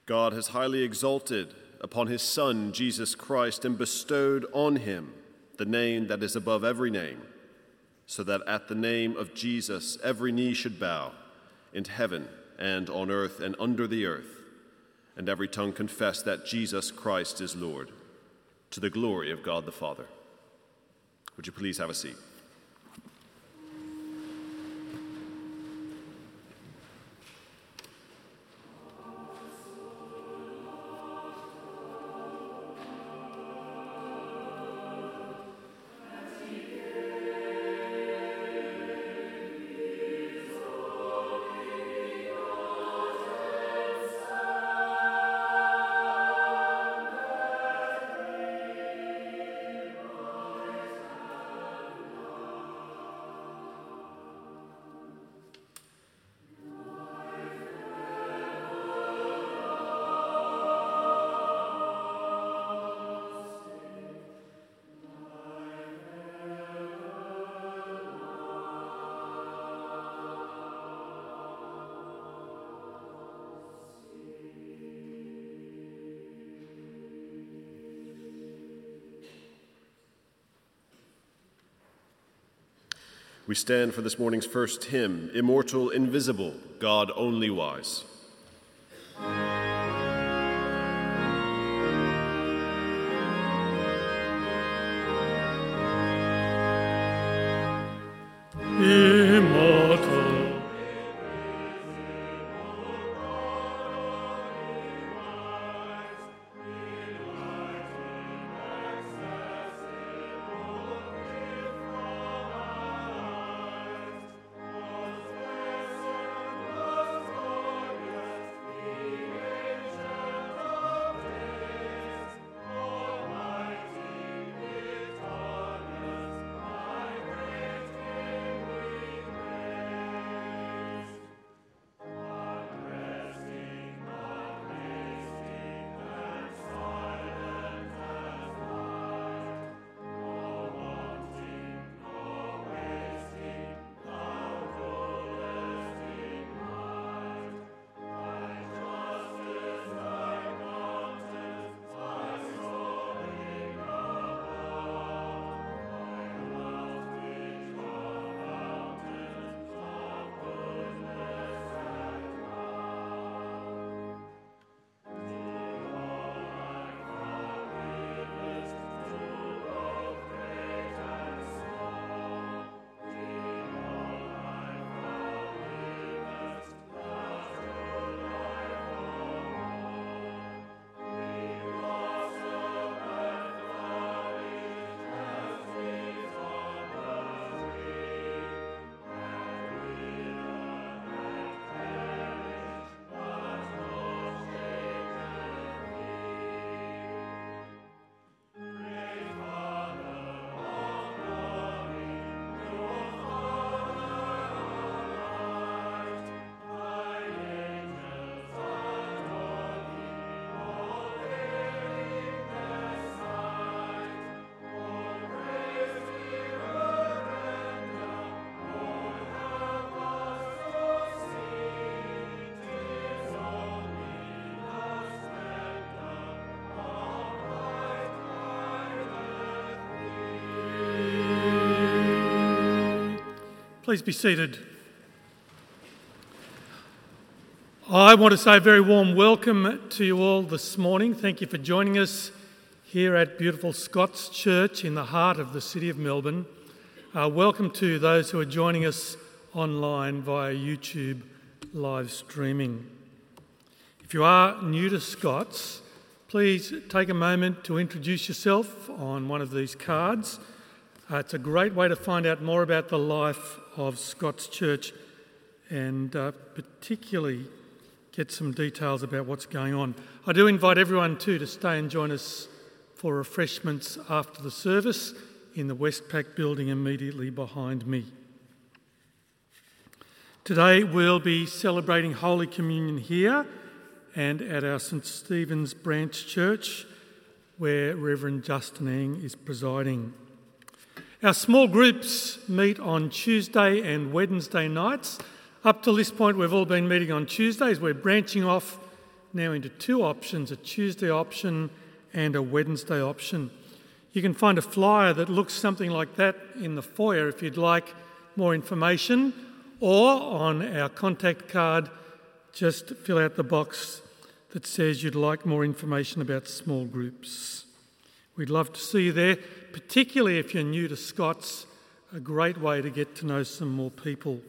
God has highly exalted upon his Son, Jesus Christ, and bestowed on him the name that is above every name, so that at the name of Jesus every knee should bow, in heaven and on earth and under the earth, and every tongue confess that Jesus Christ is Lord, to the glory of God the Father. Would you please have a seat? We stand for this morning's first hymn, Immortal, Invisible, God Only Wise. Immortal, please be seated. I want to say a very warm welcome to you all this morning. Thank you for joining us here at beautiful Scots Church in the heart of the city of Melbourne. Welcome to those who are joining us online via YouTube live streaming. If you are new to Scots, please take a moment to introduce yourself on one of these cards. It's a great way to find out more about the life of Scots Church and particularly get some details about what's going on. I do invite everyone too to stay and join us for refreshments after the service in the Westpac building immediately behind me. Today we'll be celebrating Holy Communion here and at our St Stephen's Branch Church, where Reverend Justin Ang is presiding. Our small groups meet on Tuesday and Wednesday nights. Up to this point, we've all been meeting on Tuesdays. We're branching off now into two options, a Tuesday option and a Wednesday option. You can find a flyer that looks something like that in the foyer if you'd like more information, or on our contact card, just fill out the box that says you'd like more information about small groups. We'd love to see you there, particularly if you're new to Scots, a great way to get to know some more people.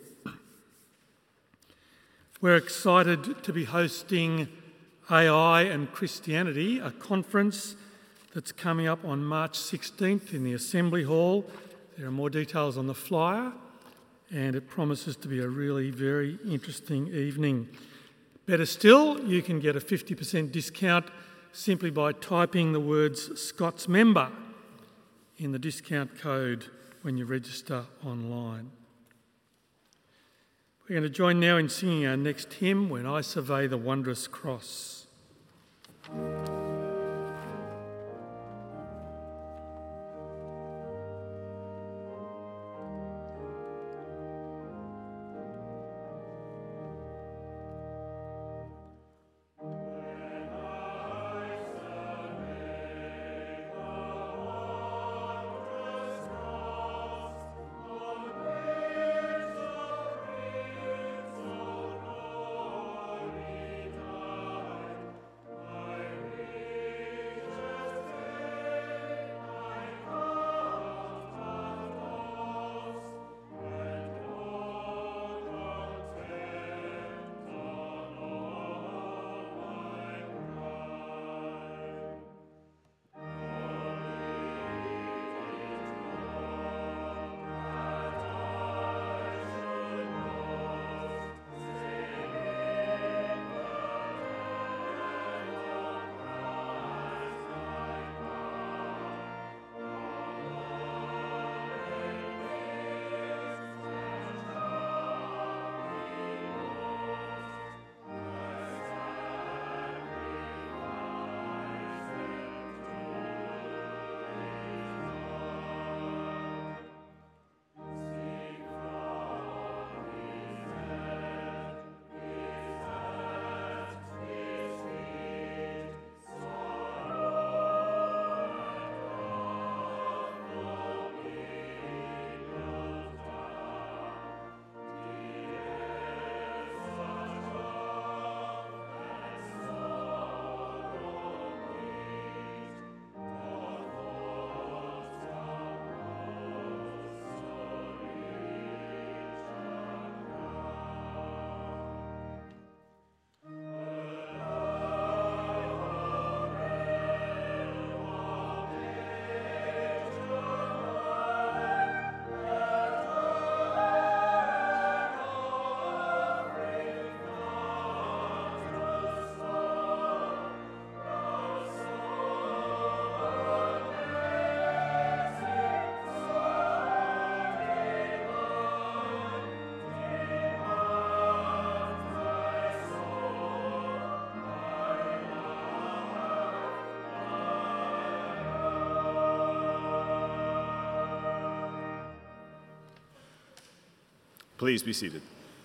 We're excited to be hosting AI and Christianity, a conference that's coming up on March 16th in the Assembly Hall. There are more details on the flyer, and it promises to be a really very interesting evening. Better still, you can get a 50% discount simply by typing the words Scots Member in the discount code when you register online. We're going to join now in singing our next hymn, When I Survey the Wondrous Cross. Please be seated.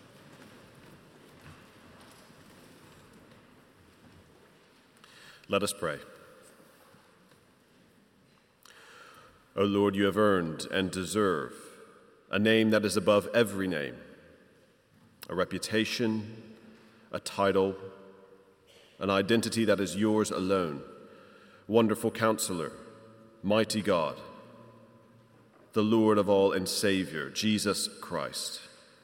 Let us pray. O Lord, you have earned and deserve a name that is above every name, a reputation, a title, an identity that is yours alone. Wonderful Counselor, mighty God, the Lord of all and Savior, Jesus Christ.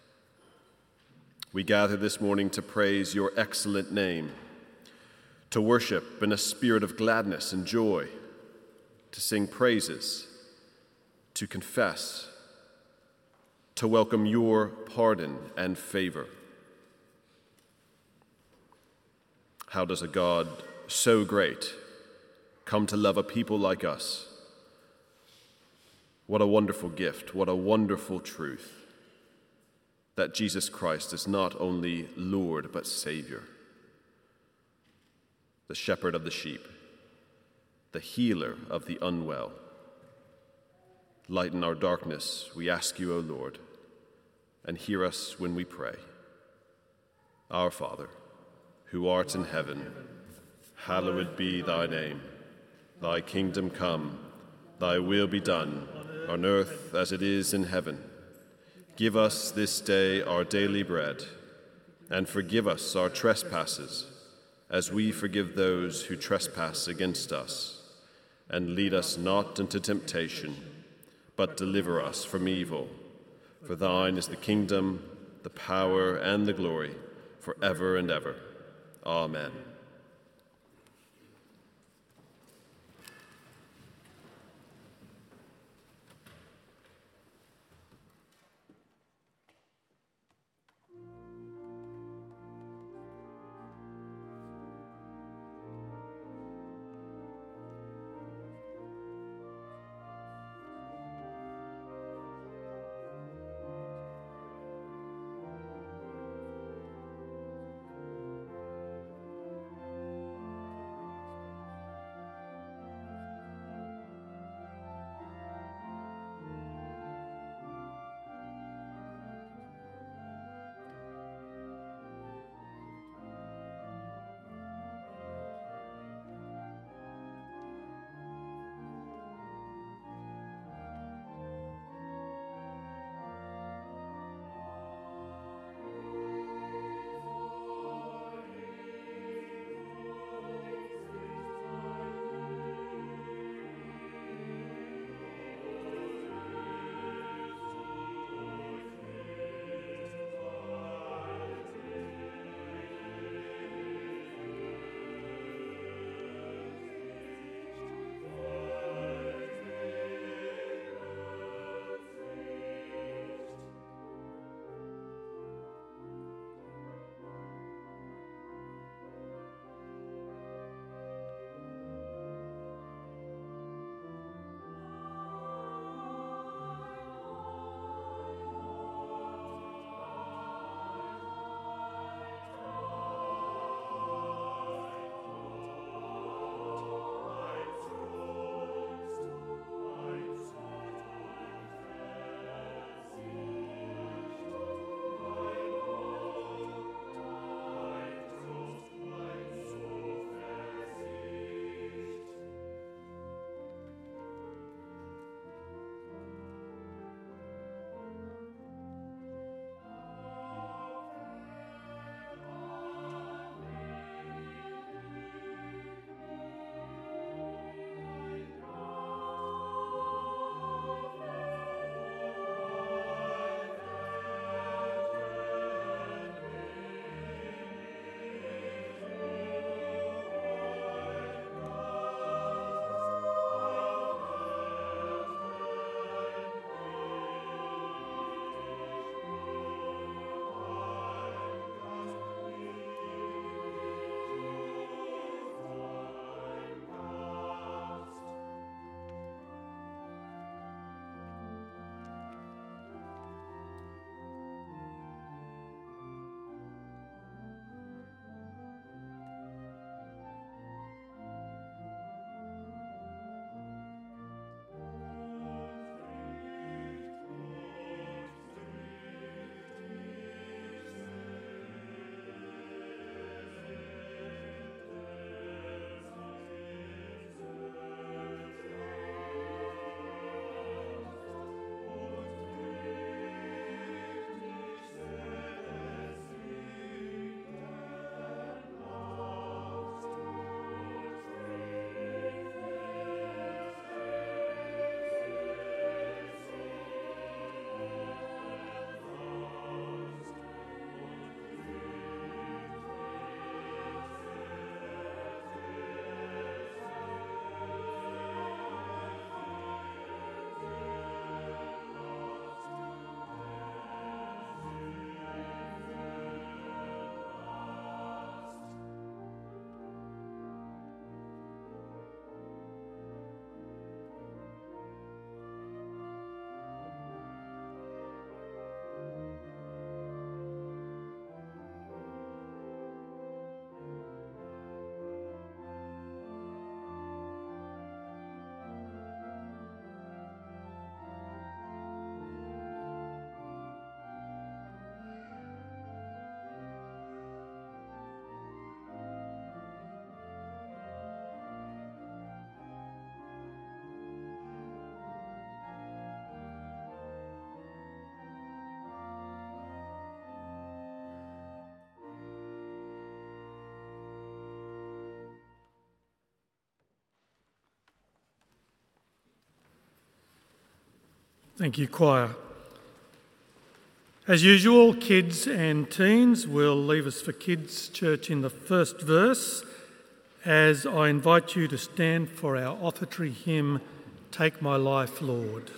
We gather this morning to praise your excellent name, to worship in a spirit of gladness and joy, to sing praises, to confess, to welcome your pardon and favor. How does a God so great come to love a people like us? What a wonderful gift, what a wonderful truth, that Jesus Christ is not only Lord but Savior, the shepherd of the sheep, the healer of the unwell. Lighten our darkness, we ask you, O Lord, and hear us when we pray. Our Father, who art in heaven, hallowed be thy name. Thy kingdom come, thy will be done, on earth as it is in heaven. Give us this day our daily bread, and forgive us our trespasses, as we forgive those who trespass against us. And lead us not into temptation, but deliver us from evil. For thine is the kingdom, the power, and the glory, forever and ever. Amen. Thank you, choir. As usual, kids and teens will leave us for Kids Church in the first verse, as I invite you to stand for our offertory hymn, Take My Life, Lord.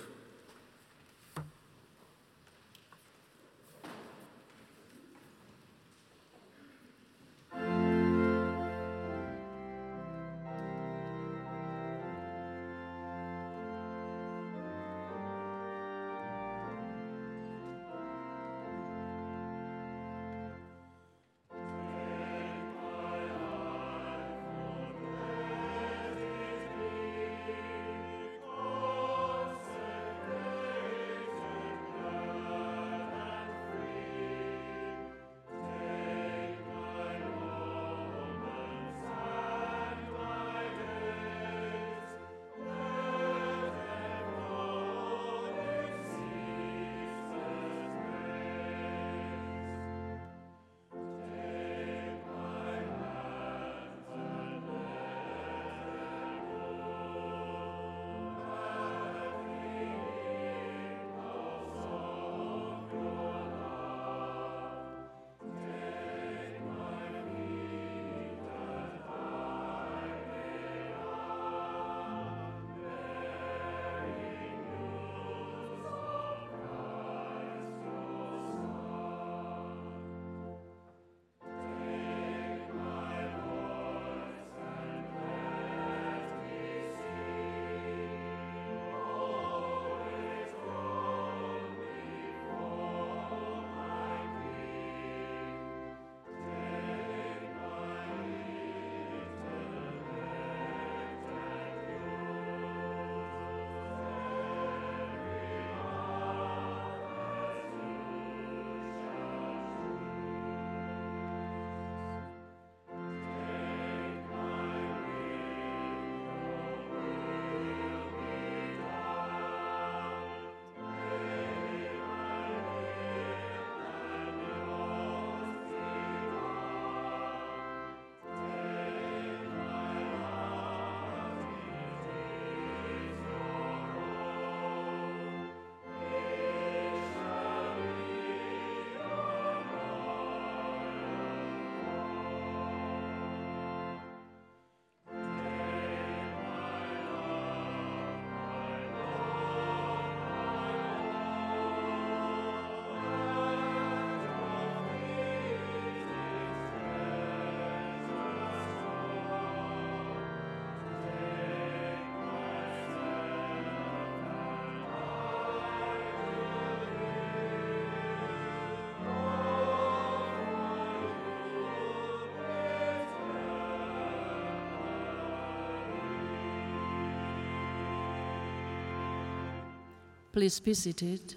Please be seated.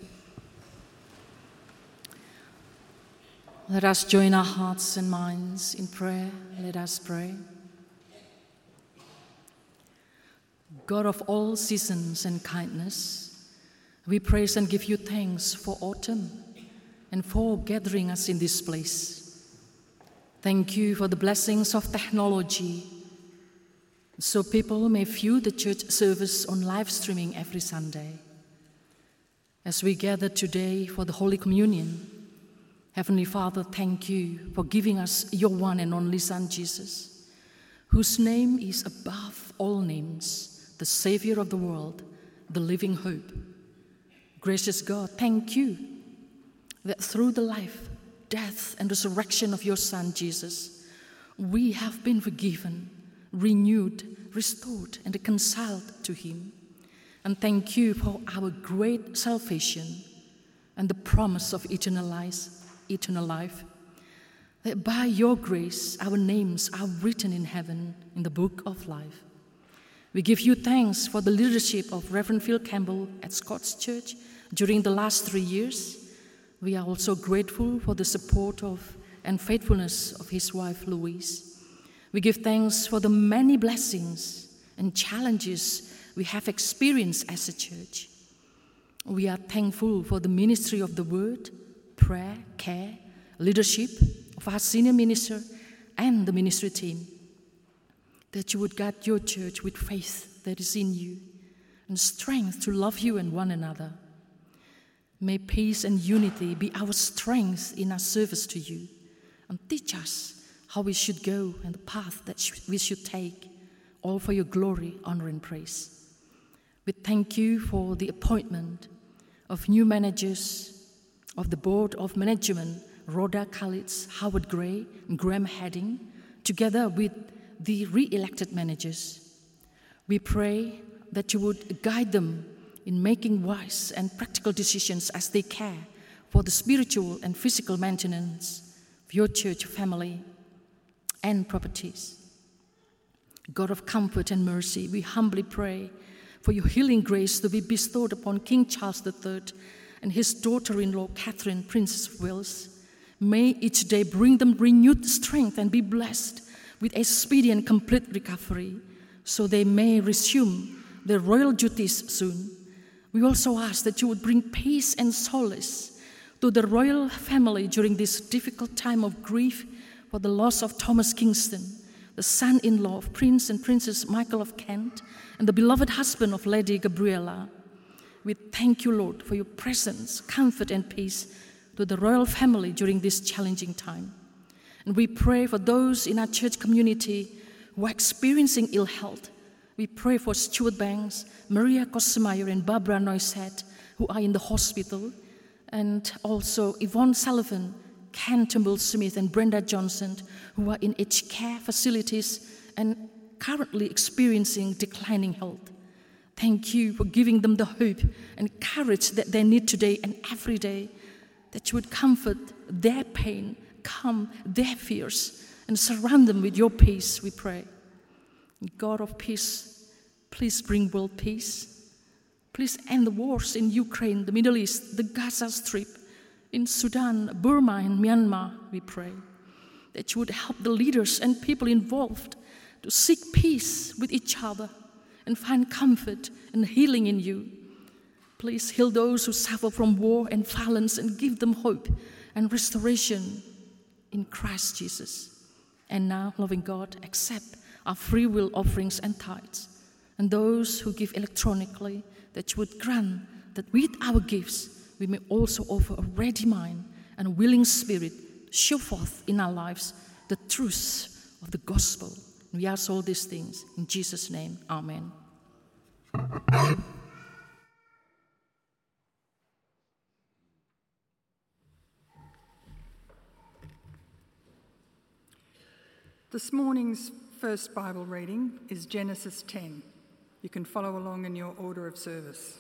Let us join our hearts and minds in prayer. Let us pray. God of all seasons and kindness, we praise and give you thanks for autumn and for gathering us in this place. Thank you for the blessings of technology, so people may view the church service on live streaming every Sunday. As we gather today for the Holy Communion, Heavenly Father, thank you for giving us your one and only Son, Jesus, whose name is above all names, the Savior of the world, the living hope. Gracious God, thank you that through the life, death, and resurrection of your Son, Jesus, we have been forgiven, renewed, restored, and reconciled to him. And thank you for our great salvation and the promise of eternal life, that by your grace our names are written in heaven in the book of life. We give you thanks for the leadership of Reverend Phil Campbell at Scots Church during the last 3 years. We are also grateful for the support of and faithfulness of his wife, Louise. We give thanks for the many blessings and challenges we have experienced as a church. We are thankful for the ministry of the word, prayer, care, leadership of our senior minister and the ministry team, that you would guide your church with faith that is in you and strength to love you and one another. May peace and unity be our strength in our service to you, and teach us how we should go and the path that we should take, all for your glory, honor, and praise. We thank you for the appointment of new managers of the Board of Management, Rhoda Kalitz, Howard Gray, and Graham Heading, together with the re-elected managers. We pray that you would guide them in making wise and practical decisions as they care for the spiritual and physical maintenance of your church family and properties. God of comfort and mercy, we humbly pray for your healing grace to be bestowed upon King Charles III and his daughter-in-law, Catherine, Princess of Wales. May each day bring them renewed strength and be blessed with a speedy and complete recovery, so they may resume their royal duties soon. We also ask that you would bring peace and solace to the royal family during this difficult time of grief for the loss of Thomas Kingston, the son-in-law of Prince and Princess Michael of Kent, and the beloved husband of Lady Gabriella. We thank you, Lord, for your presence, comfort, and peace to the royal family during this challenging time. And we pray for those in our church community who are experiencing ill health. We pray for Stuart Banks, Maria Kosmeyer, and Barbara Noisette, who are in the hospital, and also Yvonne Sullivan, Ken Turnbull-Smith, and Brenda Johnson, who are in aged care facilities and currently experiencing declining health. Thank you for giving them the hope and courage that they need today and every day, that you would comfort their pain, calm their fears, and surround them with your peace, we pray. God of peace, please bring world peace. Please end the wars in Ukraine, the Middle East, the Gaza Strip, in Sudan, Burma, and Myanmar, we pray. That you would help the leaders and people involved to seek peace with each other and find comfort and healing in you. Please heal those who suffer from war and violence and give them hope and restoration in Christ Jesus. And now, loving God, accept our free will offerings and tithes. And those who give electronically, that you would grant that with our gifts, we may also offer a ready mind and a willing spirit to show forth in our lives the truths of the gospel. And we ask all these things in Jesus' name. Amen. This morning's first Bible reading is Genesis 10. You can follow along in your order of service.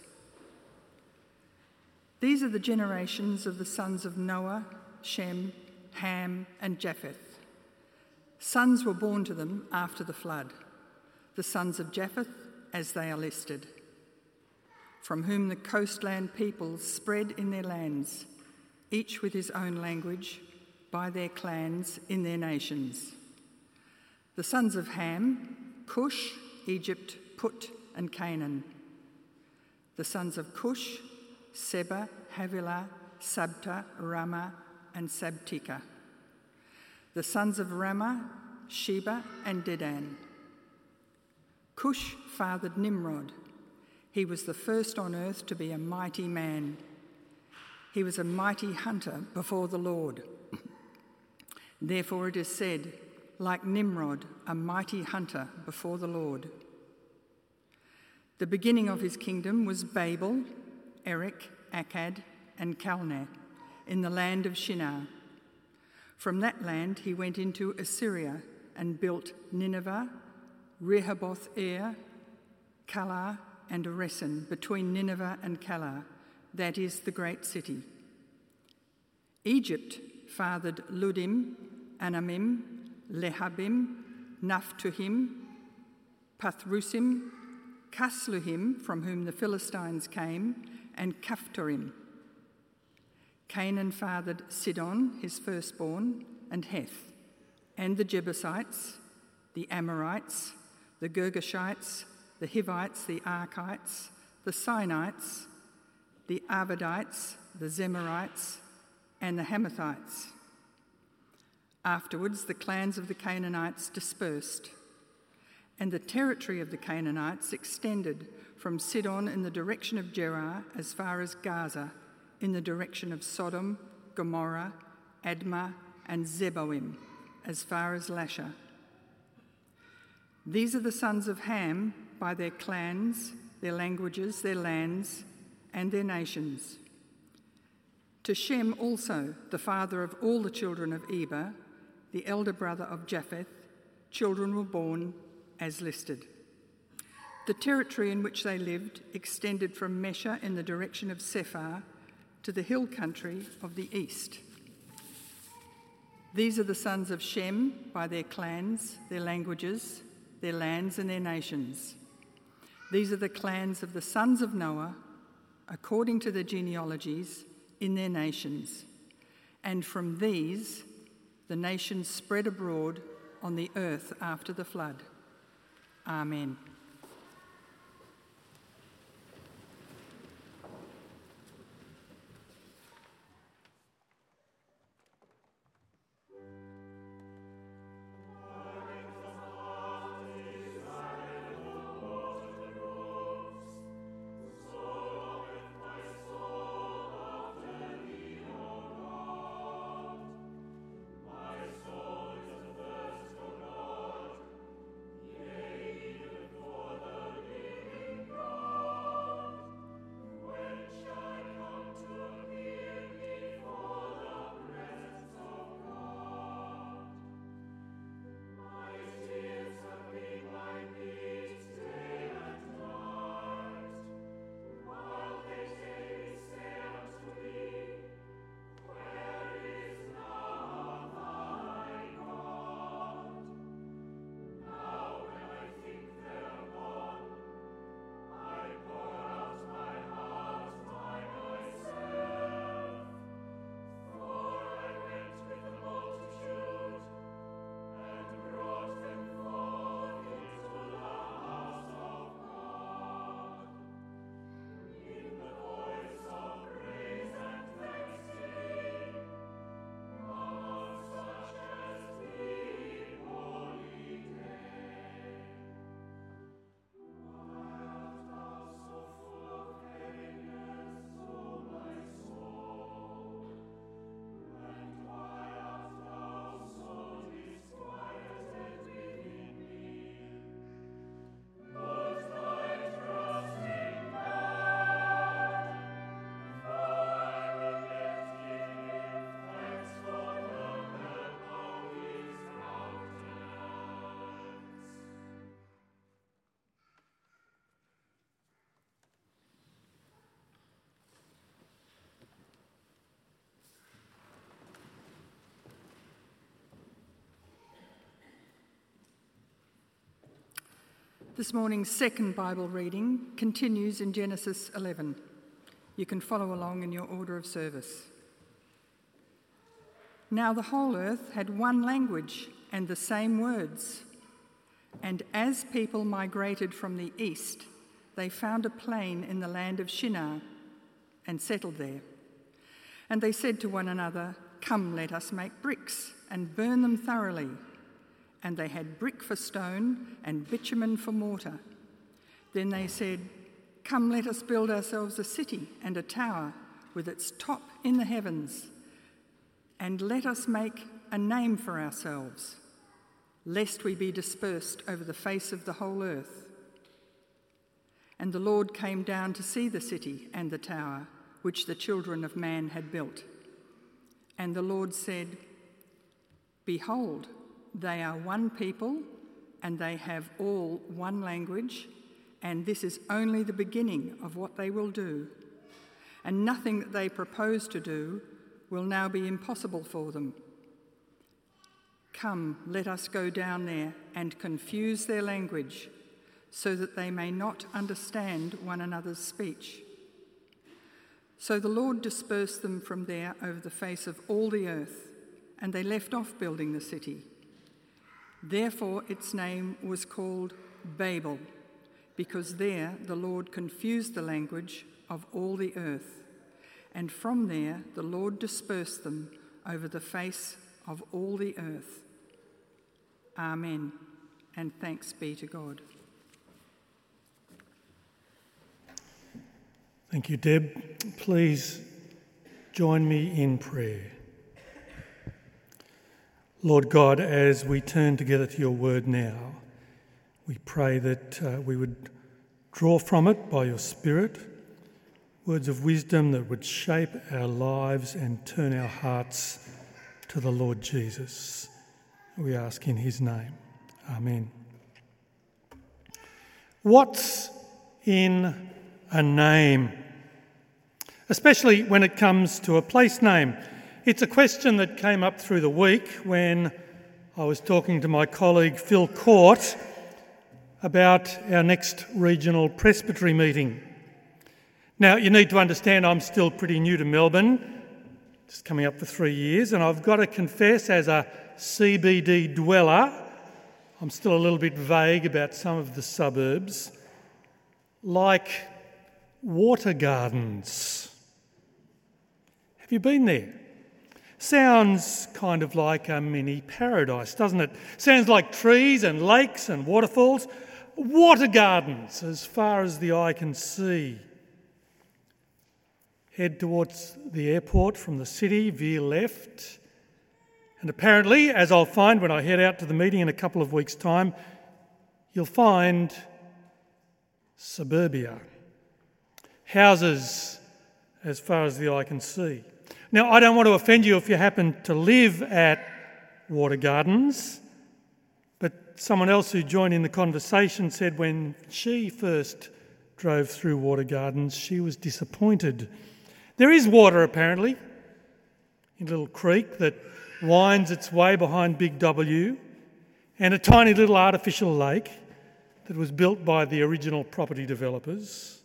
These are the generations of the sons of Noah, Shem, Ham, and Japheth. Sons were born to them after the flood, the sons of Japheth as they are listed, from whom the coastland peoples spread in their lands, each with his own language, by their clans in their nations. The sons of Ham, Cush, Egypt, Put, and Canaan. The sons of Cush, Seba, Havilah, Sabta, Ramah, and Sabtika. The sons of Ramah, Sheba, and Dedan. Cush fathered Nimrod. He was the first on earth to be a mighty man. He was a mighty hunter before the Lord. Therefore it is said, like Nimrod, a mighty hunter before the Lord. The beginning of his kingdom was Babel, Erech, Akkad, and Calneh, in the land of Shinar. From that land he went into Assyria and built Nineveh, Rehoboth-ir, Calah, and Resen, between Nineveh and Calah, that is the great city. Egypt fathered Ludim, Anamim, Lehabim, Naphtuhim, Pathrusim, Casluhim, from whom the Philistines came, and Caphtorim. Canaan fathered Sidon, his firstborn, and Heth, and the Jebusites, the Amorites, the Girgashites, the Hivites, the Arkites, the Sinites, the Arvadites, the Zemarites, and the Hamathites. Afterwards, the clans of the Canaanites dispersed, and the territory of the Canaanites extended from Sidon in the direction of Gerar as far as Gaza in the direction of Sodom, Gomorrah, Admah, and Zeboim, as far as Lasha. These are the sons of Ham by their clans, their languages, their lands, and their nations. To Shem also, the father of all the children of Eber, the elder brother of Japheth, children were born as listed. The territory in which they lived extended from Mesha in the direction of Sephar to the hill country of the east. These are the sons of Shem by their clans, their languages, their lands, and their nations. These are the clans of the sons of Noah, according to their genealogies, in their nations. And from these, the nations spread abroad on the earth after the flood. Amen. This morning's second Bible reading continues in Genesis 11. You can follow along in your order of service. Now the whole earth had one language and the same words. And as people migrated from the east, they found a plain in the land of Shinar and settled there. And they said to one another, "Come, let us make bricks and burn them thoroughly." And they had brick for stone and bitumen for mortar. Then they said, "Come, let us build ourselves a city and a tower with its top in the heavens. And let us make a name for ourselves, lest we be dispersed over the face of the whole earth." And the Lord came down to see the city and the tower, which the children of man had built. And the Lord said, "Behold, they are one people, and they have all one language, and this is only the beginning of what they will do. And nothing that they propose to do will now be impossible for them. Come, let us go down there and confuse their language, so that they may not understand one another's speech." So the Lord dispersed them from there over the face of all the earth, and they left off building the city. Therefore its name was called Babel, because there the Lord confused the language of all the earth. And from there the Lord dispersed them over the face of all the earth. Amen, and thanks be to God. Thank you, Deb. Please Join me in prayer. Lord God, as we turn together to your word now, we pray that we would draw from it by your Spirit words of wisdom that would shape our lives and turn our hearts to the Lord Jesus. We ask in his name. Amen. What's in a name? Especially when it comes to a place name. It's a question that came up through the week when I was talking to my colleague Phil Court about our next regional presbytery meeting. Now, you need to understand I'm still pretty new to Melbourne, just coming up for 3 years, and I've got to confess, as a CBD dweller, I'm still a little bit vague about some of the suburbs, like Water Gardens. Have you been there? Sounds kind of like a mini paradise, doesn't it? Sounds like trees and lakes and waterfalls. Water Gardens, as far as the eye can see. Head towards the airport from the city, veer left. And apparently, as I'll find when I head out to the meeting in a couple of weeks' time, you'll find suburbia. Houses as far as the eye can see. Now, I don't want to offend you if you happen to live at Water Gardens, but someone else who joined in the conversation said when she first drove through Water Gardens, she was disappointed. There is water, apparently, in a little creek that winds its way behind Big W, and a tiny little artificial lake that was built by the original property developers.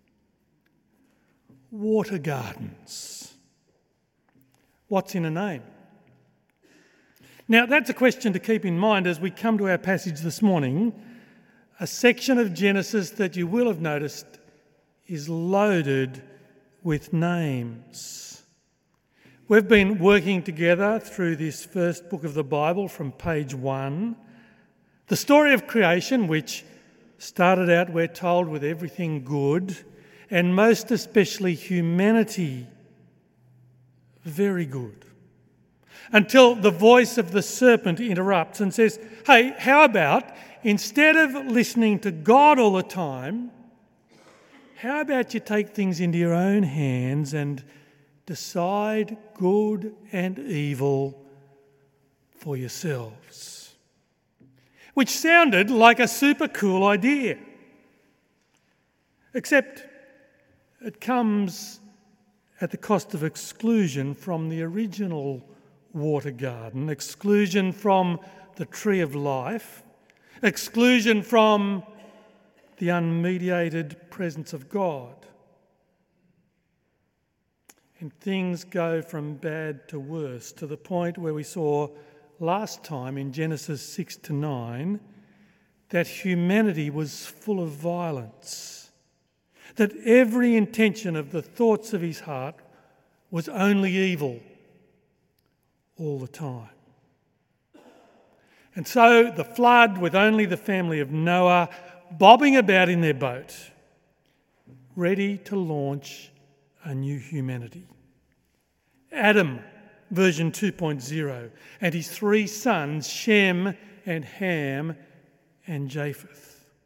Water Gardens. What's in a name? Now, that's a question to keep in mind as we come to our passage this morning, a section of Genesis that you will have noticed is loaded with names. We've been working together through this first book of the Bible from page 1. The story of creation, which started out, we're told, with everything good, and most especially humanity very good. Until the voice of the serpent interrupts and says, hey, how about, instead of listening to God all the time, how about you take things into your own hands and decide good and evil for yourselves? Which sounded like a super cool idea. Except it comes at the cost of exclusion from the original water garden, exclusion from the tree of life, exclusion from the unmediated presence of God. And things go from bad to worse, to the point where we saw last time in Genesis 6 to 9 that humanity was full of violence, that every intention of the thoughts of his heart was only evil all the time. And so the flood, with only the family of Noah bobbing about in their boat, ready to launch a new humanity. Adam, version 2.0, and his 3 sons, Shem and Ham and Japheth.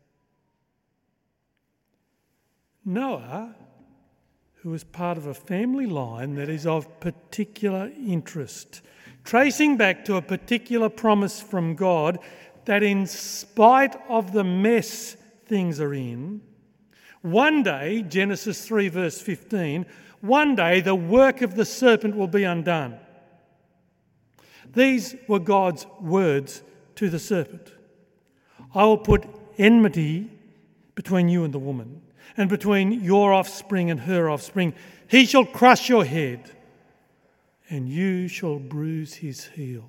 Noah, who was part of a family line that is of particular interest, tracing back to a particular promise from God that in spite of the mess things are in, one day, Genesis 3 verse 15, one day the work of the serpent will be undone. These were God's words to the serpent. I will put enmity between you and the woman, and between your offspring and her offspring. He shall crush your head, and you shall bruise his heel.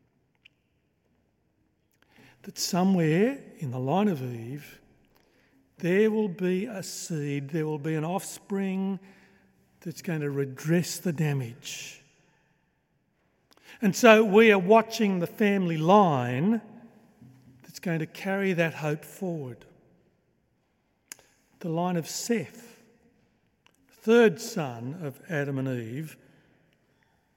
That somewhere in the line of Eve, there will be a seed, there will be an offspring that's going to redress the damage. And so we are watching the family line that's going to carry that hope forward. The line of Seth, third son of Adam and Eve,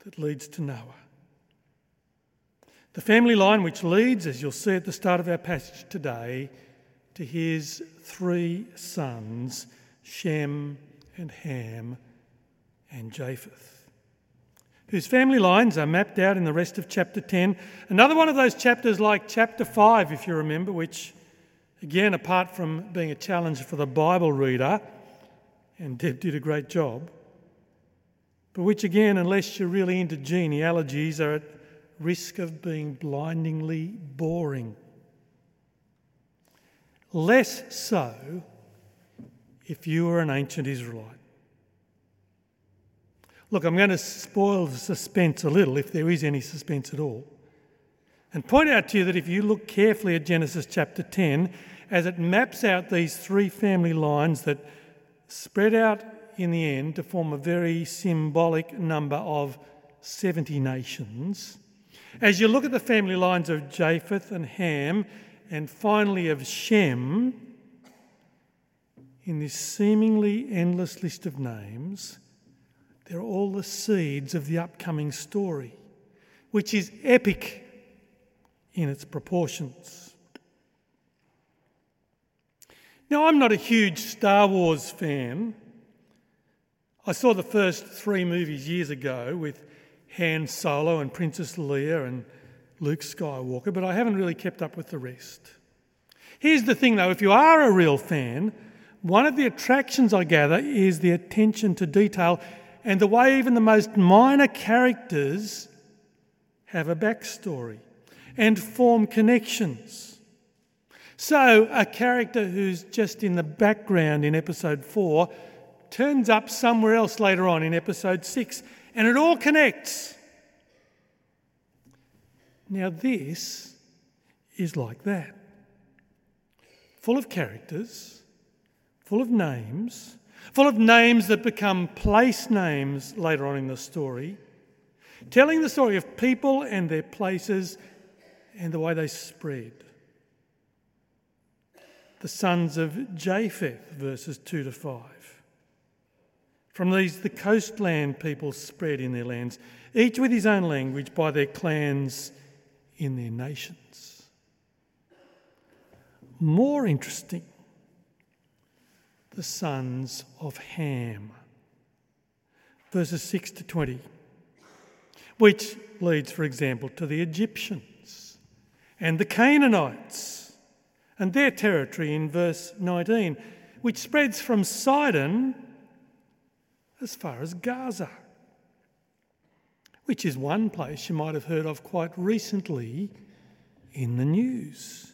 that leads to Noah. The family line which leads, as you'll see at the start of our passage today, to his 3 sons, Shem and Ham and Japheth, whose family lines are mapped out in the rest of chapter 10. Another one of those chapters like chapter 5, if you remember, which, again, apart from being a challenge for the Bible reader, and Deb did a great job, but which, again, unless you're really into genealogies, are at risk of being blindingly boring. Less so if you were an ancient Israelite. Look, I'm going to spoil the suspense a little, if there is any suspense at all, and point out to you that if you look carefully at Genesis chapter 10, as it maps out these 3 family lines that spread out in the end to form a very symbolic number of 70 nations, as you look at the family lines of Japheth and Ham, and finally of Shem, in this seemingly endless list of names, they're all the seeds of the upcoming story, which is epic in its proportions. Now, I'm not a huge Star Wars fan. I saw the first 3 movies years ago with Han Solo and Princess Leia and Luke Skywalker, but I haven't really kept up with the rest. Here's the thing though, if you are a real fan, one of the attractions I gather is the attention to detail and the way even the most minor characters have a backstory and form connections. So a character who's just in the background in episode 4 turns up somewhere else later on in episode 6, and it all connects. Now this is like that. Full of characters, full of names that become place names later on in the story, telling the story of people and their places and the way they spread. The sons of Japheth, verses 2 to 5. From these, the coastland people spread in their lands, each with his own language, by their clans in their nations. More interesting, the sons of Ham, verses 6 to 20, which leads, for example, to the Egyptians and the Canaanites and their territory in verse 19, which spreads from Sidon as far as Gaza, which is one place you might have heard of quite recently in the news.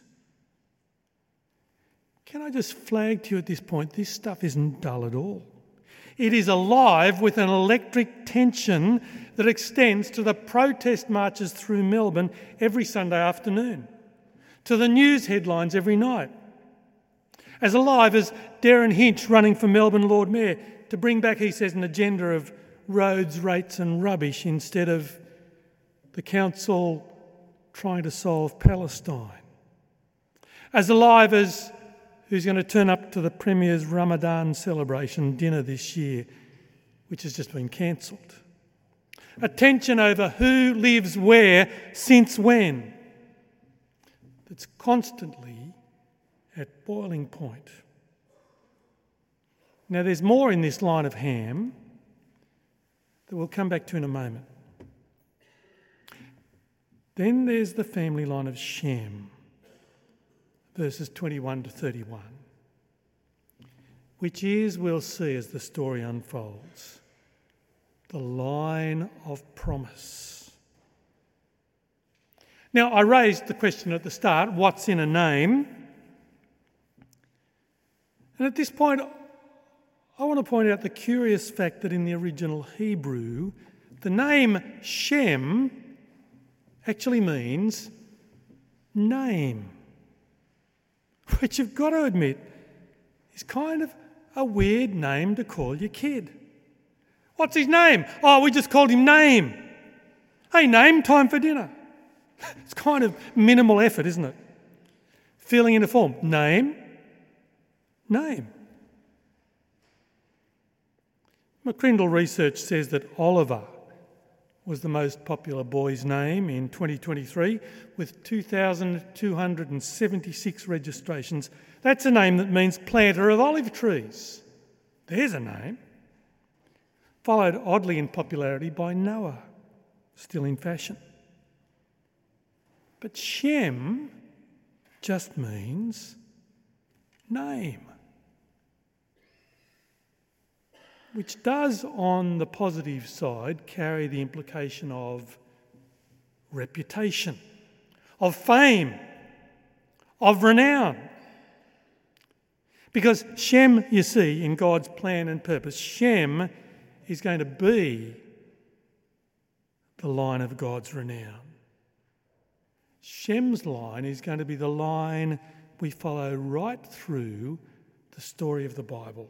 Can I just flag to you at this point, this stuff isn't dull at all. It is alive with an electric tension that extends to the protest marches through Melbourne every Sunday afternoon, to the news headlines every night. As alive as Darren Hinch running for Melbourne Lord Mayor to bring back, he says, an agenda of roads, rates and rubbish instead of the council trying to solve Palestine. As alive as who's going to turn up to the Premier's Ramadan celebration dinner this year, which has just been cancelled. A tension over who lives where, since when, that's constantly at boiling point. Now, there's more in this line of Ham that we'll come back to in a moment. Then there's the family line of Shem, verses 21 to 31, which is, we'll see as the story unfolds, the line of promise. Now, I raised the question at the start, what's in a name? And at this point, I want to point out the curious fact that in the original Hebrew, the name Shem actually means name, which you've got to admit is kind of a weird name to call your kid. What's his name? Oh, we just called him Name. Hey, Name, time for dinner. It's kind of minimal effort, isn't it? Filling in a form. Name. McCrindle research says that Oliver was the most popular boy's name in 2023 with 2,276 registrations. That's a name that means planter of olive trees. There's a name. Followed oddly in popularity by Noah, still in fashion. But Shem just means name, which does, on the positive side, carry the implication of reputation, of fame, of renown. Because Shem, you see, in God's plan and purpose, Shem is going to be the line of God's renown. Shem's line is going to be the line we follow right through the story of the Bible.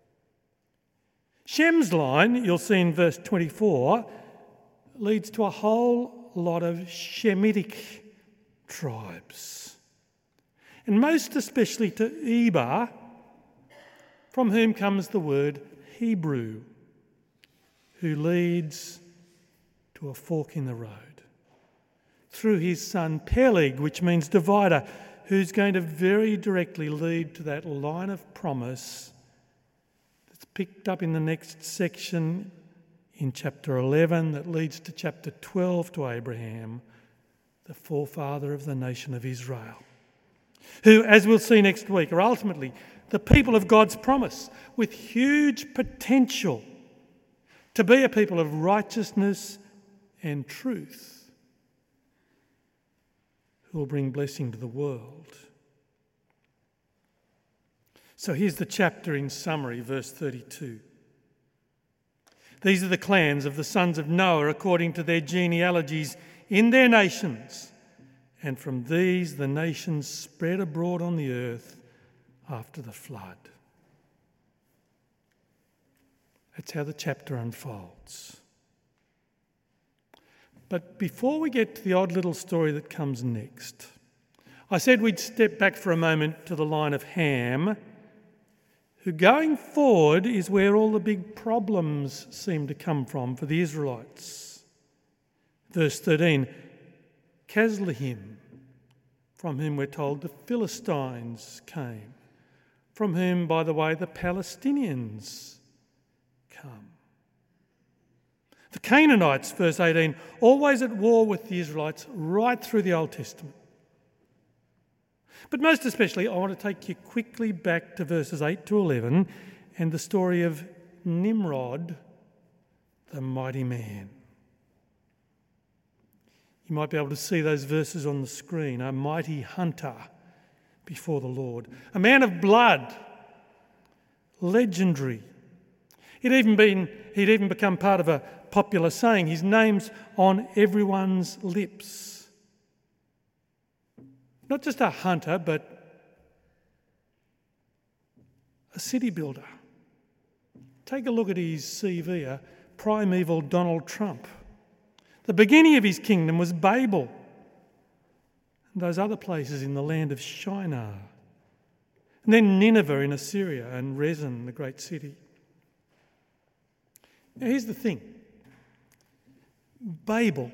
Shem's line, you'll see in verse 24, leads to a whole lot of Shemitic tribes, and most especially to Eber, from whom comes the word Hebrew, who leads to a fork in the road, through his son Peleg, which means divider, who's going to very directly lead to that line of promise that's picked up in the next section in chapter 11 that leads to chapter 12 to Abraham, the forefather of the nation of Israel, who, as we'll see next week, are ultimately the people of God's promise with huge potential to be a people of righteousness and truth who will bring blessing to the world. So here's the chapter in summary, verse 32. These are the clans of the sons of Noah according to their genealogies in their nations, and from these the nations spread abroad on the earth after the flood. That's how the chapter unfolds. But before we get to the odd little story that comes next, I said we'd step back for a moment to the line of Ham, who going forward is where all the big problems seem to come from for the Israelites. Verse 13, Casluhim, from whom we're told the Philistines came, from whom, by the way, the Palestinians come. The Canaanites, verse 18, always at war with the Israelites right through the Old Testament. But most especially, I want to take you quickly back to verses 8 to 11 and the story of Nimrod, the mighty man. You might be able to see those verses on the screen. A mighty hunter before the Lord. A man of blood. Legendary. He'd even become part of a popular saying. His name's on everyone's lips. Not just a hunter, but a city builder. Take a look at his CV, a primeval Donald Trump. The beginning of his kingdom was Babel and those other places in the land of Shinar. And then Nineveh in Assyria and Rezin, the great city. Now here's the thing. Babel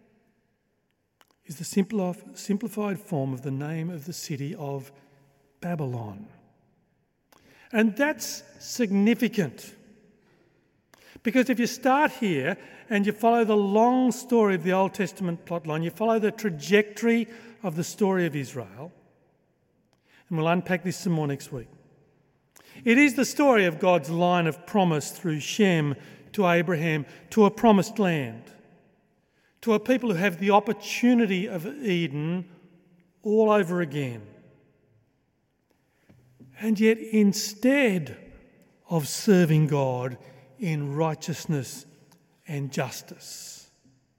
is the simplified form of the name of the city of Babylon. And that's significant. Because if you start here and you follow the long story of the Old Testament plotline, you follow the trajectory of the story of Israel, and we'll unpack this some more next week. It is the story of God's line of promise through Shem to Abraham to a promised land, to a people who have the opportunity of Eden all over again. And yet instead of serving God in righteousness and justice,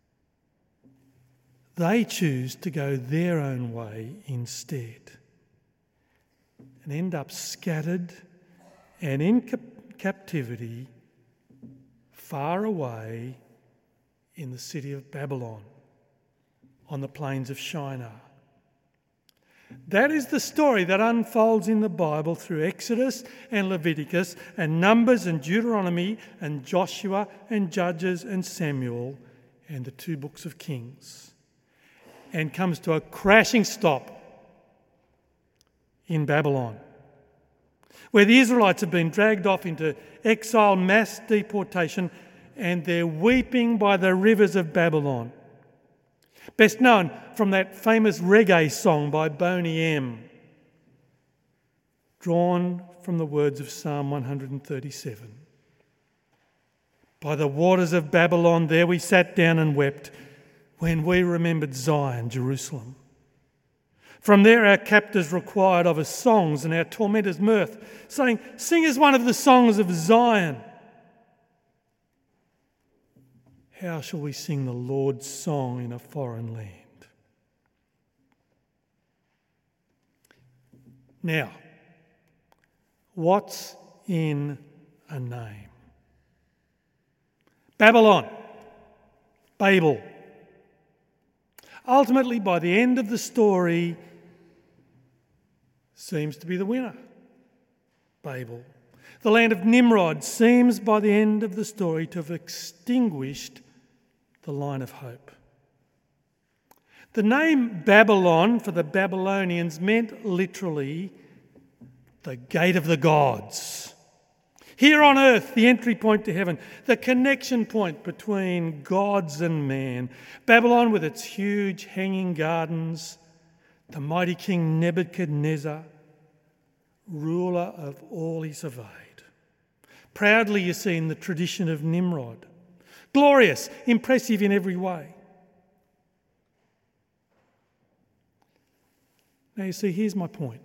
they choose to go their own way instead and end up scattered and in captivity far away in the city of Babylon on the plains of Shinar. That is the story that unfolds in the Bible through Exodus and Leviticus and Numbers and Deuteronomy and Joshua and Judges and Samuel and the 2 books of Kings, and comes to a crashing stop in Babylon, where the Israelites have been dragged off into exile, mass deportation, and they're weeping by the rivers of Babylon. Best known from that famous reggae song by Boney M, drawn from the words of Psalm 137. By the waters of Babylon, there we sat down and wept when we remembered Zion, Jerusalem. From there our captors required of us songs and our tormentors mirth, saying, "Sing us one of the songs of Zion." How shall we sing the Lord's song in a foreign land? Now, what's in a name? Babylon, Babel. Ultimately, by the end of the story, seems to be the winner, Babel. The land of Nimrod seems by the end of the story to have extinguished the line of hope. The name Babylon for the Babylonians meant literally the gate of the gods. Here on earth, the entry point to heaven, the connection point between gods and man. Babylon with its huge hanging gardens, the mighty king Nebuchadnezzar, ruler of all he surveyed. Proudly you see in the tradition of Nimrod. Glorious, impressive in every way. Now you see, here's my point.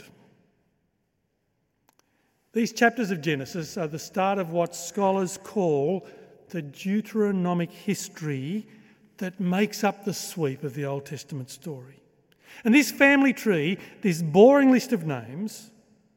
These chapters of Genesis are the start of what scholars call the Deuteronomic history that makes up the sweep of the Old Testament story. And this family tree, this boring list of names,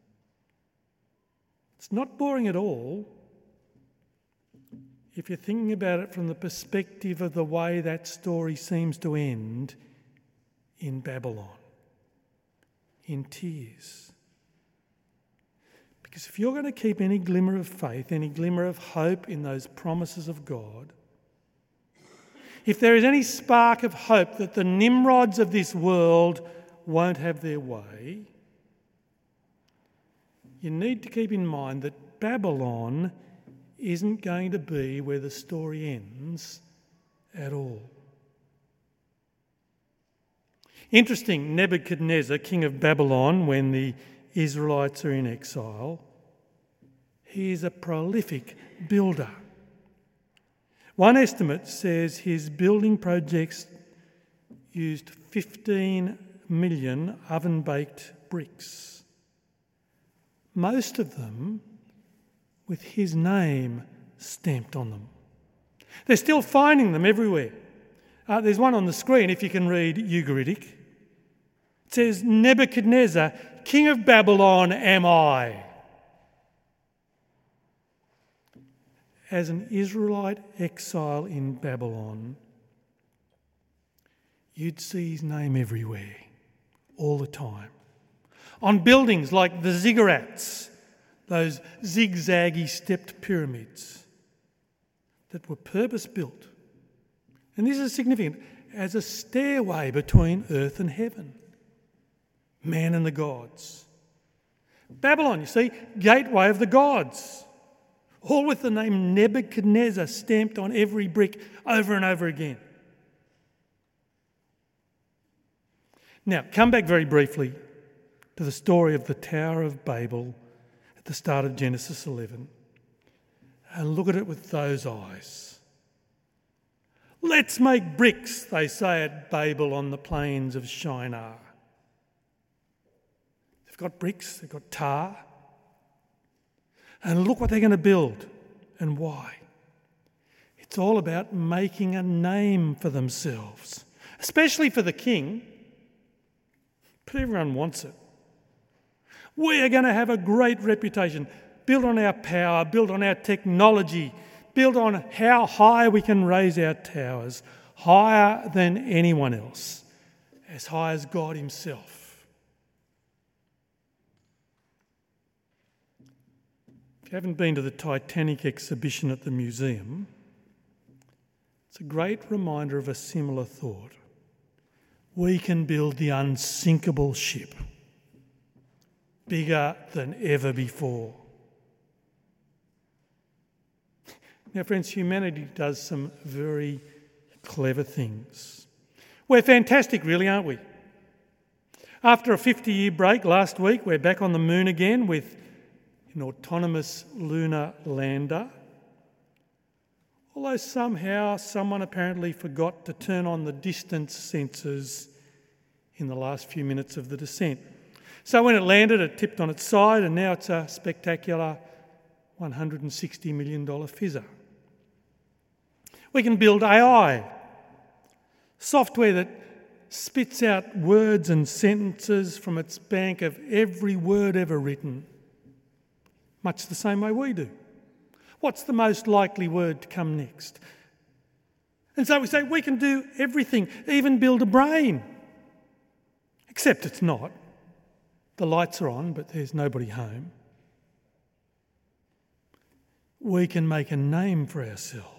it's not boring at all if you're thinking about it from the perspective of the way that story seems to end in Babylon, in tears. Because if you're going to keep any glimmer of faith, any glimmer of hope in those promises of God, if there is any spark of hope that the Nimrods of this world won't have their way, you need to keep in mind that Babylon isn't going to be where the story ends at all. Interesting, Nebuchadnezzar, king of Babylon, when the Israelites are in exile, he is a prolific builder. One estimate says his building projects used 15 million oven-baked bricks, most of them with his name stamped on them. They're still finding them everywhere. There's one on the screen if you can read Ugaritic. It says, "Nebuchadnezzar, king of Babylon am I." As an Israelite exile in Babylon, you'd see his name everywhere, all the time. On buildings like the ziggurats, those zigzaggy stepped pyramids that were purpose-built. And this is significant, as a stairway between earth and heaven, man and the gods. Babylon, you see, gateway of the gods, all with the name Nebuchadnezzar stamped on every brick over and over again. Now, come back very briefly to the story of the Tower of Babel at the start of Genesis 11 and look at it with those eyes. Let's make bricks, they say at Babel on the plains of Shinar. They've got bricks, they've got tar. And look what they're going to build and why. It's all about making a name for themselves, especially for the king. But everyone wants it. We are going to have a great reputation, built on our power, built on our technology, built on how high we can raise our towers, higher than anyone else, as high as God himself. If you haven't been to the Titanic exhibition at the museum, it's It's a great reminder of a similar thought. We can build the unsinkable ship, bigger than ever before. Now, friends, humanity does some very clever things. We're fantastic, really, aren't we? After a 50-year break last week, we're back on the moon again with an autonomous lunar lander. Although somehow someone apparently forgot to turn on the distance sensors in the last few minutes of the descent. So when it landed, it tipped on its side, and now it's a spectacular $160 million fizzer. We can build AI, software that spits out words and sentences from its bank of every word ever written, much the same way we do. What's the most likely word to come next? And so we say we can do everything, even build a brain. Except it's not. The lights are on, but there's nobody home. We can make a name for ourselves.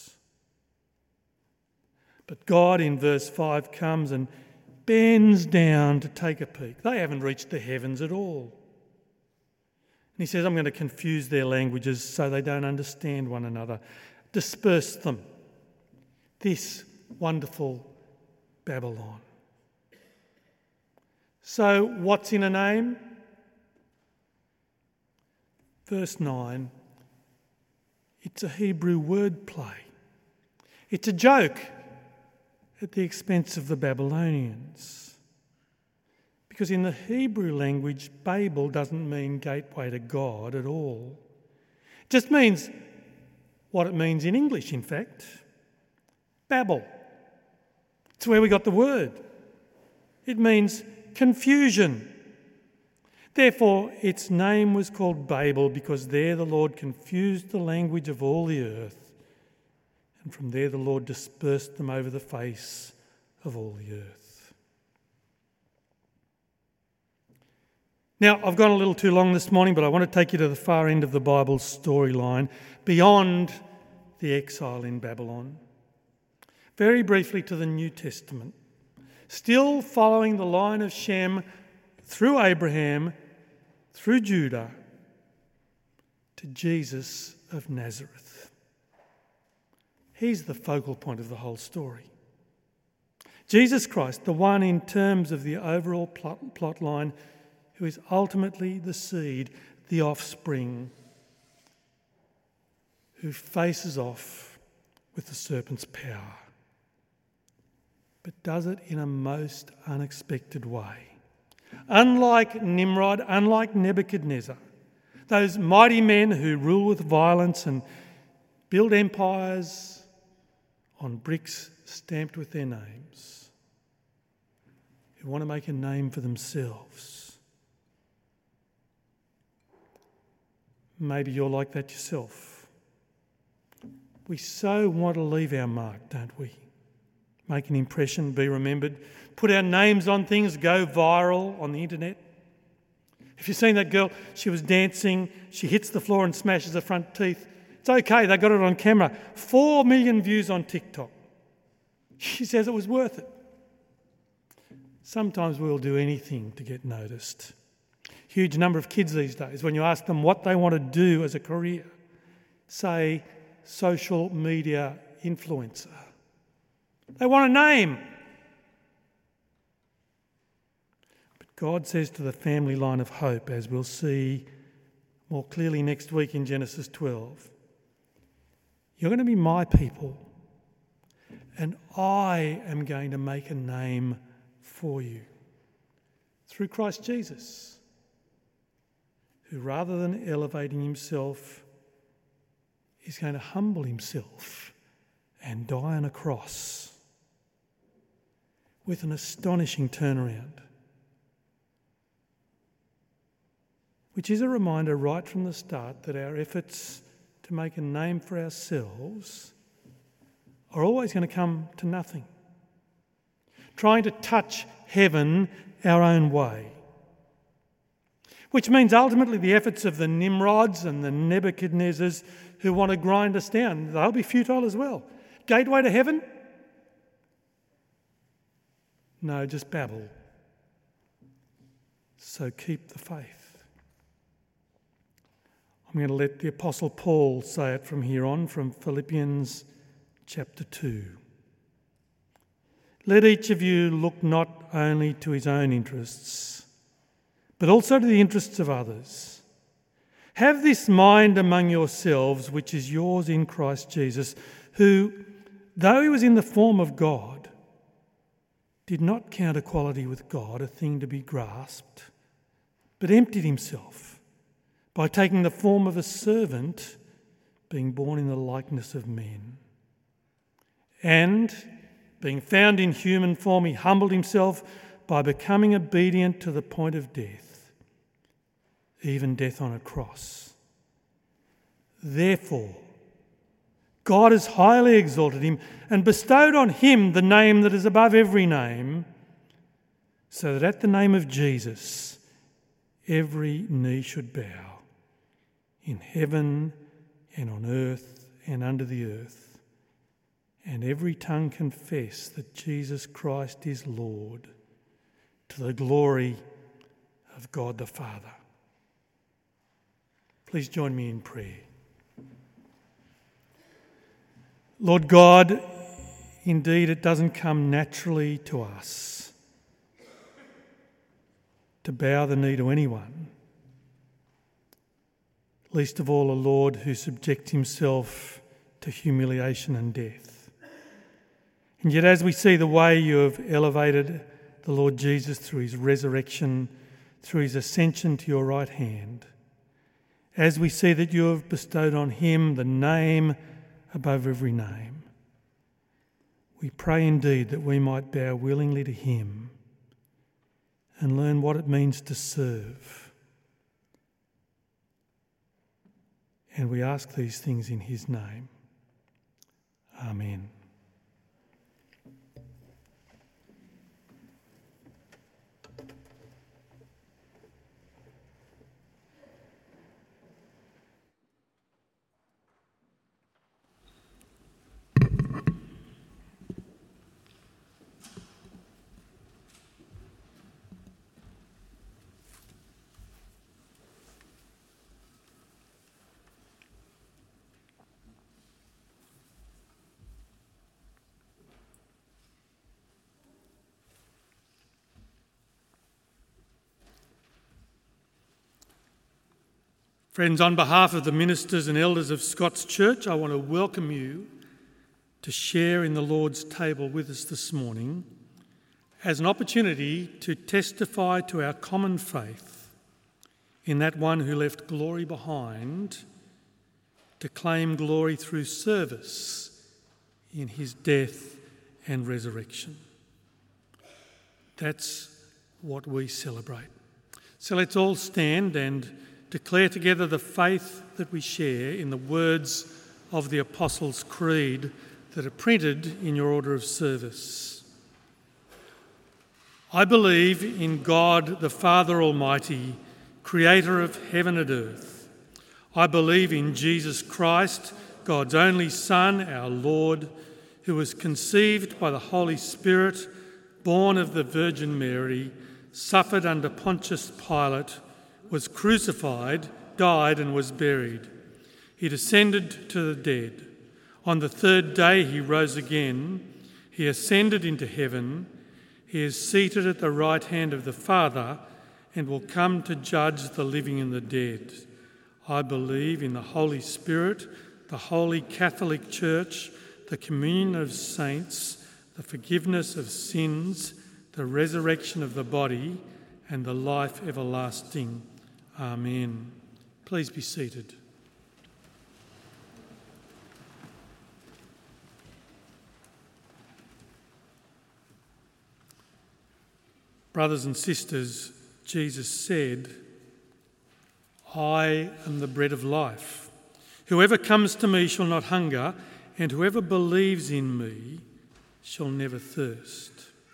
But God in verse 5 comes and bends down to take a peek. They haven't reached the heavens at all. And he says, I'm going to confuse their languages so they don't understand one another. Disperse them. This wonderful Babylon. So what's in a name? Verse 9. It's a Hebrew word play. It's a joke at the expense of the Babylonians. Because in the Hebrew language, Babel doesn't mean gateway to God at all. It just means what it means in English, in fact. Babel. It's where we got the word. It means confusion. Therefore, its name was called Babel because there the Lord confused the language of all the earth. And from there the Lord dispersed them over the face of all the earth. Now, I've gone a little too long this morning, but I want to take you to the far end of the Bible's storyline, beyond the exile in Babylon. Very briefly to the New Testament. Still following the line of Shem through Abraham, through Judah, to Jesus of Nazareth. He's the focal point of the whole story. Jesus Christ, the one in terms of the overall plot line, who is ultimately the seed, the offspring, who faces off with the serpent's power, but does it in a most unexpected way. Unlike Nimrod, unlike Nebuchadnezzar, those mighty men who rule with violence and build empires on bricks stamped with their names, who want to make a name for themselves. Maybe you're like that yourself. We so want to leave our mark, don't we? Make an impression, be remembered, put our names on things, go viral on the internet. If you've seen that girl, she was dancing, she hits the floor and smashes her front teeth. It's okay, they got it on camera. 4 million views on TikTok. She says it was worth it. Sometimes we'll do anything to get noticed. Huge number of kids these days, when you ask them what they want to do as a career, say social media influencer. They want a name. But God says to the family line of hope, as we'll see more clearly next week in Genesis 12, you're going to be my people, and I am going to make a name for you through Christ Jesus, who rather than elevating himself is going to humble himself and die on a cross with an astonishing turnaround, which is a reminder right from the start that our efforts to make a name for ourselves are always going to come to nothing. Trying to touch heaven our own way. Which means ultimately the efforts of the Nimrods and the Nebuchadnezzars who want to grind us down, they'll be futile as well. gateway to heaven? No, just Babel. So keep the faith. I'm going to let the Apostle Paul say it from here on, from Philippians chapter 2. Let each of you look not only to his own interests, but also to the interests of others. Have this mind among yourselves, which is yours in Christ Jesus, who, though he was in the form of God, did not count equality with God a thing to be grasped, but emptied himself by taking the form of a servant, being born in the likeness of men. And, being found in human form, he humbled himself by becoming obedient to the point of death, even death on a cross. Therefore, God has highly exalted him and bestowed on him the name that is above every name, so that at the name of Jesus every knee should bow, in heaven and on earth and under the earth, and every tongue confess that Jesus Christ is Lord, to the glory of God the Father. Please join me in prayer. Lord God, indeed it doesn't come naturally to us to bow the knee to anyone, least of all a Lord who subjects himself to humiliation and death. And yet as we see the way you have elevated the Lord Jesus through his resurrection, through his ascension to your right hand, as we see that you have bestowed on him the name above every name, we pray indeed that we might bow willingly to him and learn what it means to serve. And we ask these things in his name. Amen. Friends, on behalf of the ministers and elders of Scots Church, I want to welcome you to share in the Lord's table with us this morning as an opportunity to testify to our common faith in that one who left glory behind to claim glory through service in his death and resurrection. That's what we celebrate. So let's all stand and declare together the faith that we share in the words of the Apostles' Creed that are printed in your order of service. I believe in God the Father Almighty, creator of heaven and earth. I believe in Jesus Christ, God's only Son, our Lord, who was conceived by the Holy Spirit, born of the Virgin Mary, suffered under Pontius Pilate, was crucified, died and was buried. He descended to the dead. On the third day he rose again. He ascended into heaven. He is seated at the right hand of the Father and will come to judge the living and the dead. I believe in the Holy Spirit, the Holy Catholic Church, the communion of saints, the forgiveness of sins, the resurrection of the body, and the life everlasting. Amen. Please be seated. Brothers and sisters, Jesus said, I am the bread of life. Whoever comes to me shall not hunger, and whoever believes in me shall never thirst.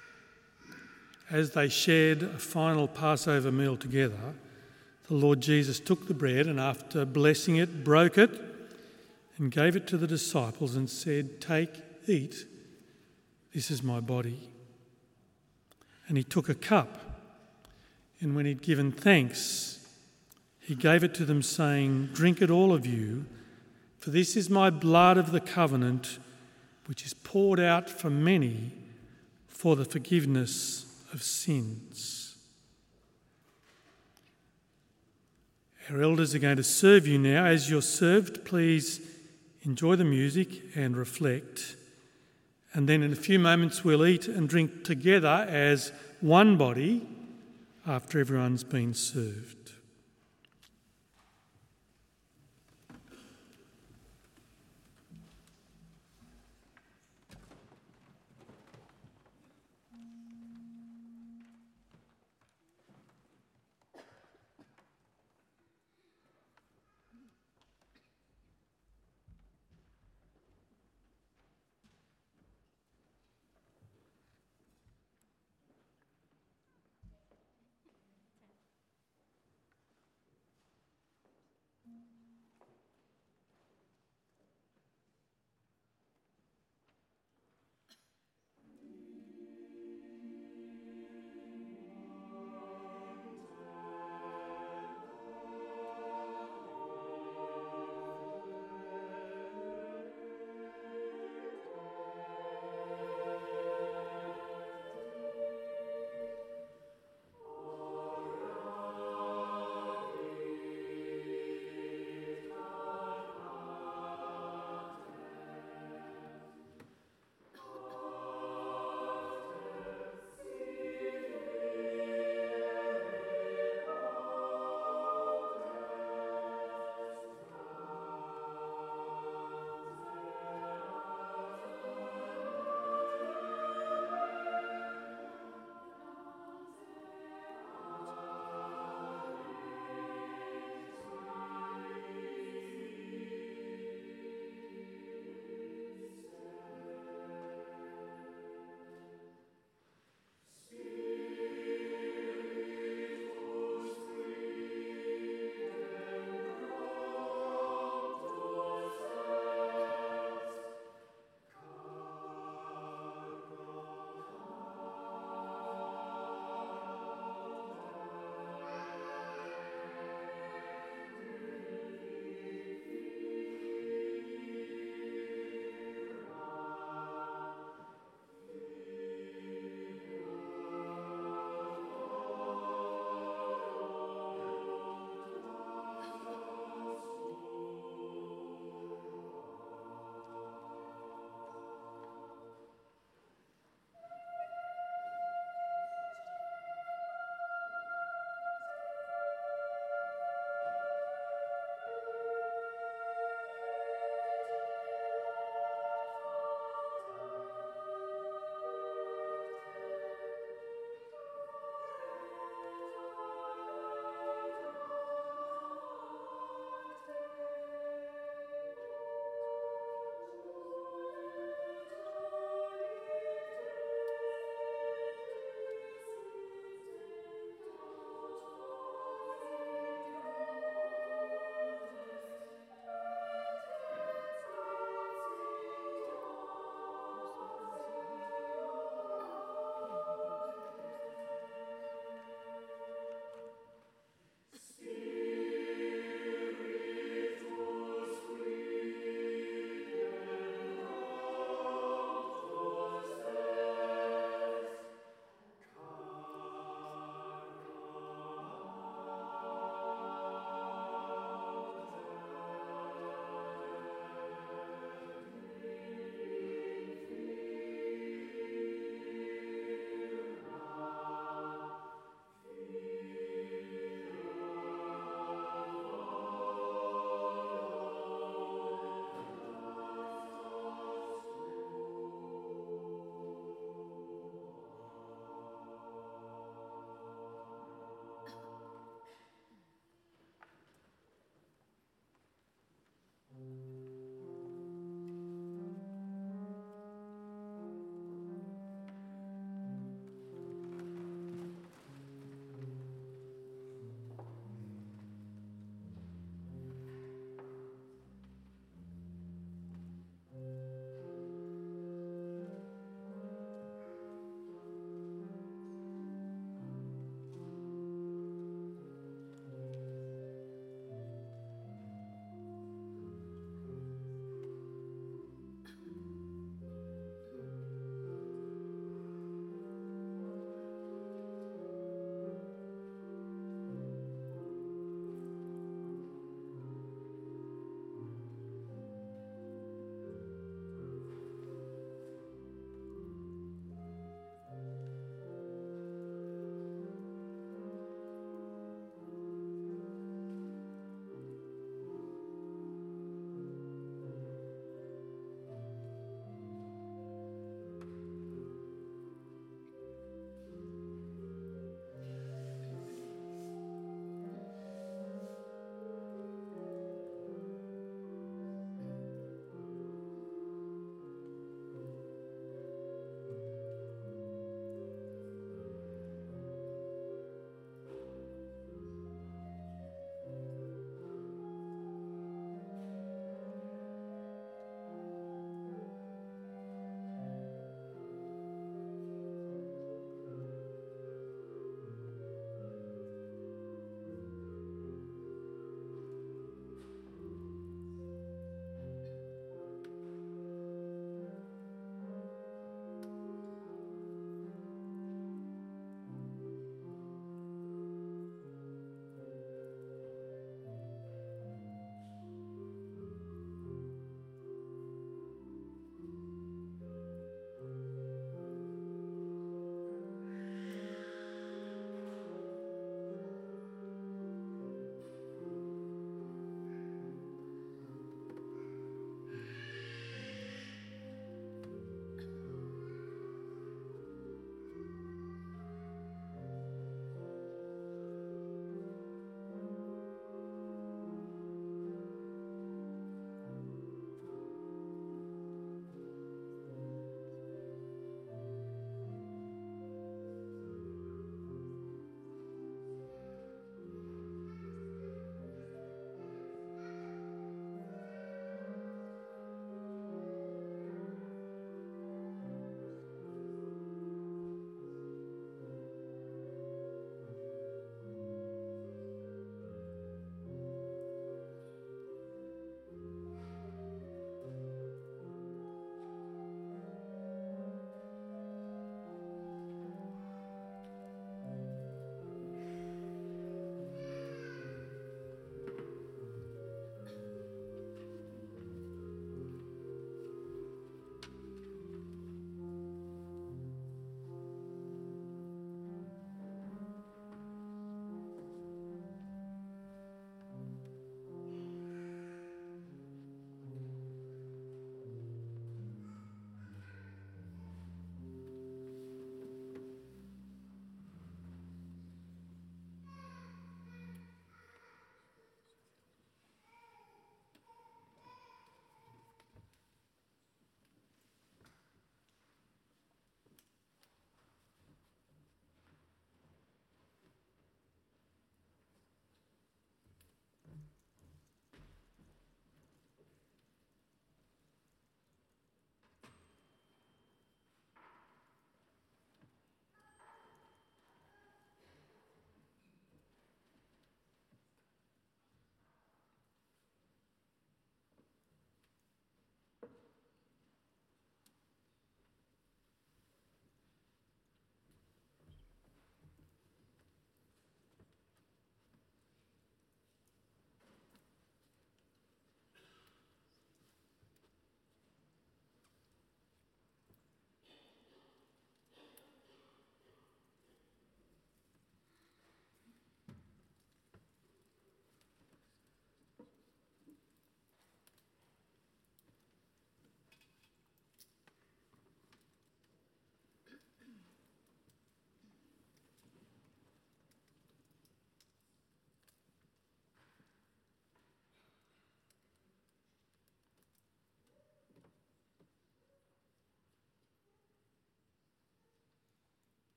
As they shared a final Passover meal together, the Lord Jesus took the bread and after blessing it, broke it and gave it to the disciples and said, Take, "Eat, this is my body." And he took a cup, and when he'd given thanks, he gave it to them, saying, "Drink it, all of you, for this is my blood of the covenant, which is poured out for many for the forgiveness of sins." Our elders are going to serve you now. As you're served, please enjoy the music and reflect. And then in a few moments we'll eat and drink together as one body after everyone's been served.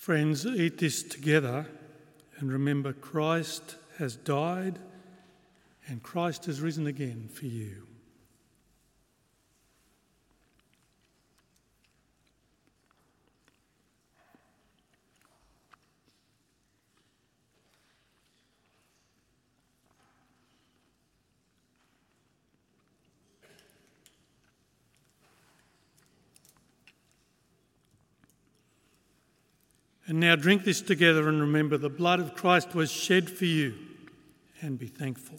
Friends, eat this together and remember Christ has died and Christ has risen again for you. And now drink this together and remember the blood of Christ was shed for you, and be thankful.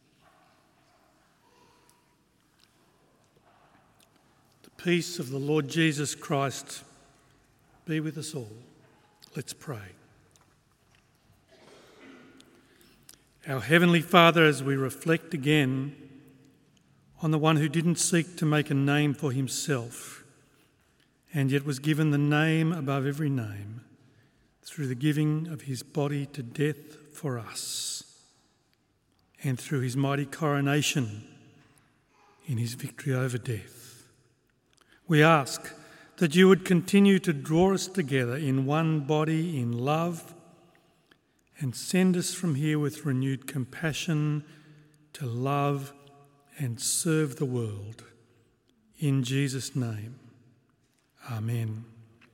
The peace of the Lord Jesus Christ be with us all. Let's pray. Our Heavenly Father, as we reflect again on the one who didn't seek to make a name for himself, and yet was given the name above every name, through the giving of his body to death for us, and through his mighty coronation in his victory over death. We ask that you would continue to draw us together in one body in love, and send us from here with renewed compassion to love and serve the world. In Jesus' name, amen.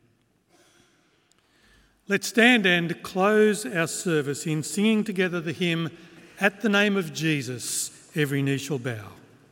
Let's stand and close our service in singing together the hymn, "At the Name of Jesus, Every Knee Shall Bow."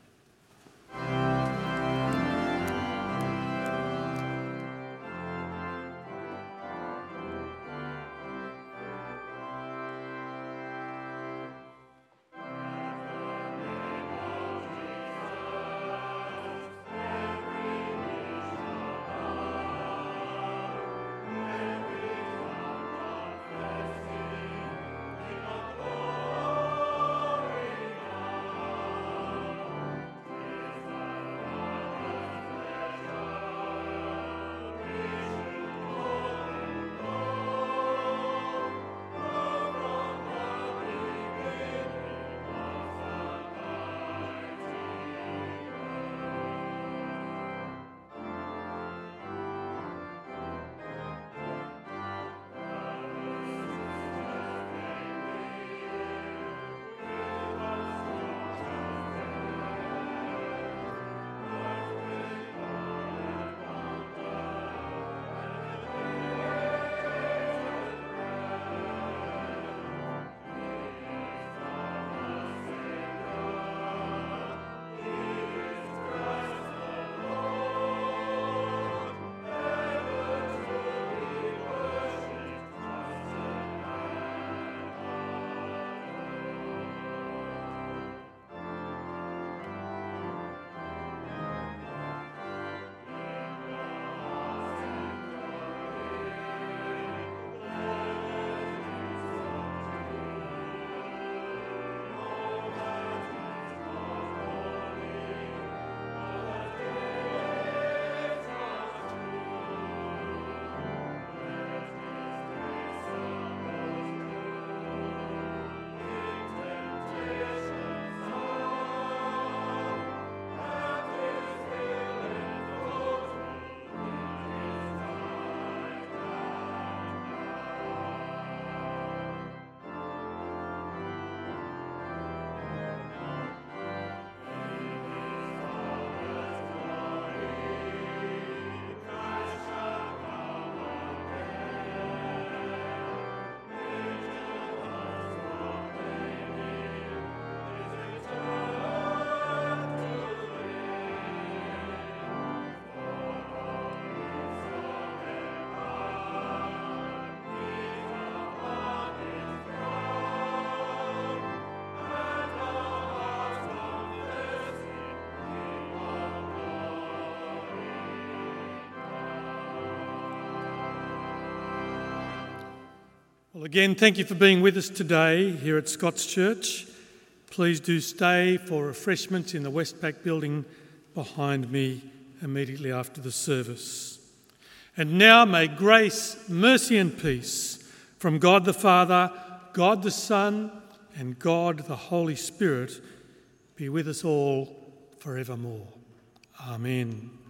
Well, again, thank you for being with us today here at Scots Church. Please do stay for refreshments in the Westpac building behind me immediately after the service. And now may grace, mercy and peace from God the Father, God the Son and God the Holy Spirit be with us all forevermore. Amen.